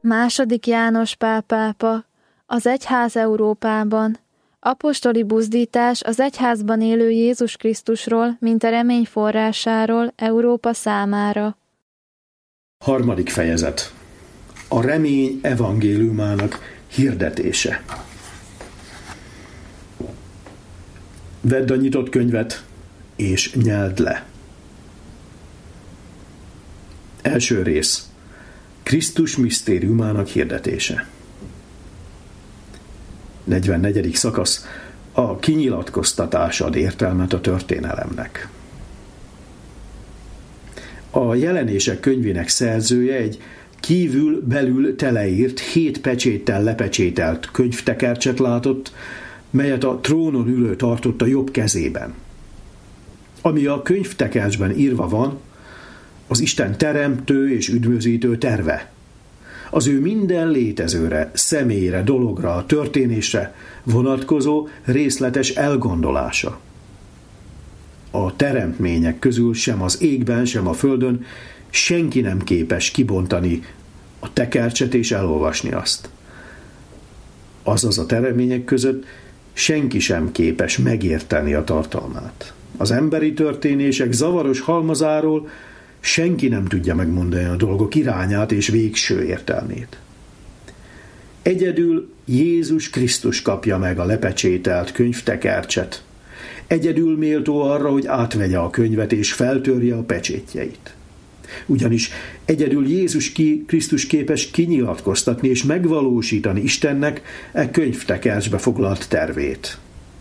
II. János Pál pápa, az egyház Európában, apostoli buzdítás az egyházban élő Jézus Krisztusról, mint a remény forrásáról Európa számára. 3. fejezet. A remény evangéliumának hirdetése. Vedd a nyitott könyvet, és nyeld le. Első rész. Krisztus misztériumának hirdetése. 44. szakasz. A kinyilatkoztatás ad értelmet a történelemnek. A Jelenések könyvének szerzője egy kívül-belül teleírt, 7 pecséttel lepecsételt könyvtekercset látott, melyet a trónon ülő tartott a jobb kezében. Ami a könyvtekercsben írva van, az Isten teremtő és üdvözítő terve. Az ő minden létezőre, személyre, dologra, történésre vonatkozó részletes elgondolása. A teremtmények közül sem az égben, sem a földön senki nem képes kibontani a tekercset és elolvasni azt. Azaz a teremtmények között senki sem képes megérteni a tartalmát. Az emberi történések zavaros halmazáról senki nem tudja megmondani a dolgok irányát és végső értelmét. Egyedül Jézus Krisztus kapja meg a lepecsételt könyvtekercset. Egyedül méltó arra, hogy átvegye a könyvet és feltörje a pecsétjeit. Ugyanis egyedül Jézus Krisztus képes kinyilatkoztatni és megvalósítani Istennek e könyvtekercsbe foglalt tervét.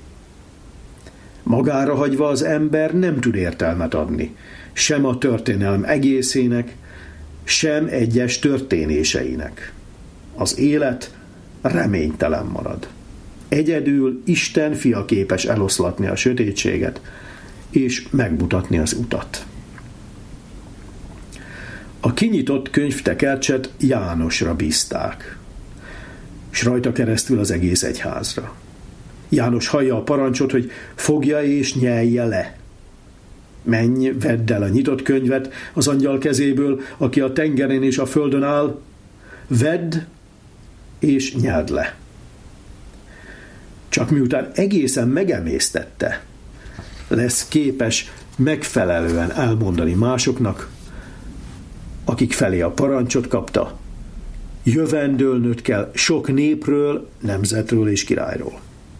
Magára hagyva az ember nem tud értelmet adni, sem a történelem egészének, sem egyes történéseinek. Az élet reménytelen marad. Egyedül Isten fia képes eloszlatni a sötétséget, és megmutatni az utat. A kinyitott könyvtekercset Jánosra bízták, s rajta keresztül az egész egyházra. János hallja a parancsot, hogy fogja és nyelje le. Menj, vedd el a nyitott könyvet az angyal kezéből, aki a tengeren és a földön áll, vedd és nyeld le. Csak miután egészen megemésztette, lesz képes megfelelően elmondani másoknak, akik felé a parancsot kapta, jövendőlnöd kell sok népről, nemzetről és királyról.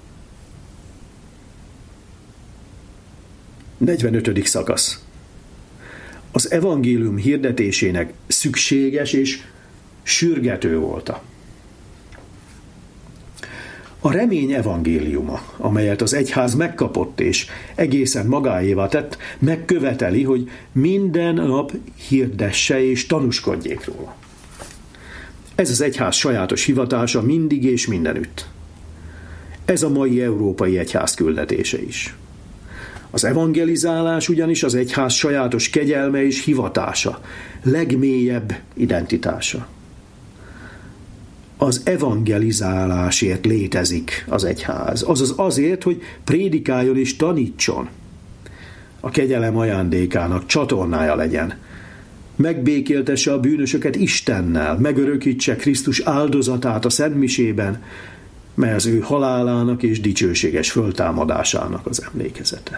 45. szakasz. Az evangélium hirdetésének szükséges és sürgető volta. A remény evangéliuma, amelyet az egyház megkapott és egészen magáévá tett, megköveteli, hogy minden nap hirdesse és tanúskodjék róla. Ez az egyház sajátos hivatása mindig és mindenütt. Ez a mai európai egyház küldetése is. Az evangelizálás ugyanis az egyház sajátos kegyelme és hivatása, legmélyebb identitása. Az evangelizálásért létezik az egyház, azaz azért, hogy prédikáljon és tanítson. A kegyelem ajándékának csatornája legyen. Megbékéltesse a bűnösöket Istennel, megörökítse Krisztus áldozatát a szentmisében, mely az ő halálának és dicsőséges föltámadásának az emlékezete.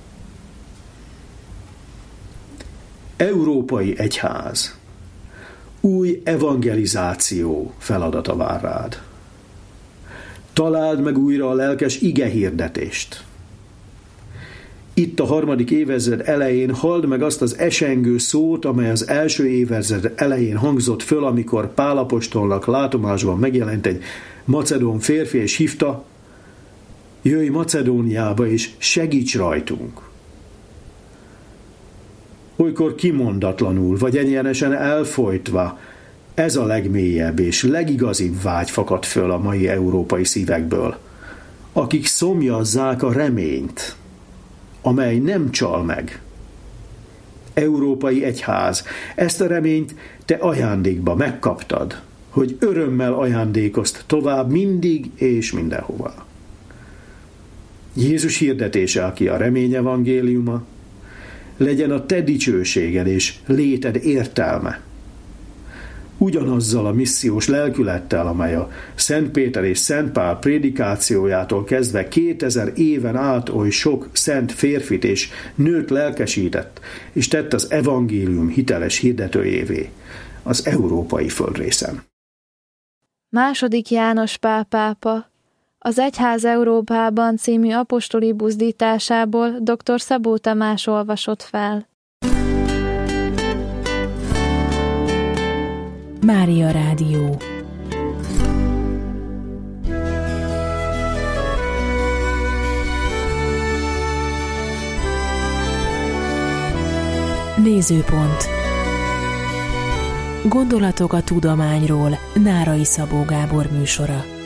Európai egyház. Új evangelizáció feladata vár rád. Találd meg újra a lelkes igehirdetést. Itt a 3. évezred elején halld meg azt az esengő szót, amely az első évezred elején hangzott föl, amikor Pál apostolnak látomásban megjelent egy macedón férfi, és hívta: jöjj Macedóniába, és segíts rajtunk. Olykor kimondatlanul, vagy egyenesen elfojtva, ez a legmélyebb és legigazibb vágy fakad föl a mai európai szívekből, akik szomjazzák a reményt, amely nem csal meg. Európai egyház, ezt a reményt te ajándékba megkaptad, hogy örömmel ajándékozd tovább mindig és mindenhova. Jézus hirdetése, aki a remény evangéliuma, legyen a te dicsőséged és léted értelme. ugyanazzal a missziós lelkülettel, amely a Szent Péter és Szent Pál prédikációjától kezdve 2000 éven át oly sok szent férfit és nőt lelkesített, és tett az evangélium hiteles hirdetőjévé az európai földrészen. II. János Pál pápa az Egyház Európában című apostoli buzdításából dr. Szabó Tamás olvasott fel. Mária Rádió. Nézőpont. Gondolatok a tudományról. Nárai Szabó Gábor műsora.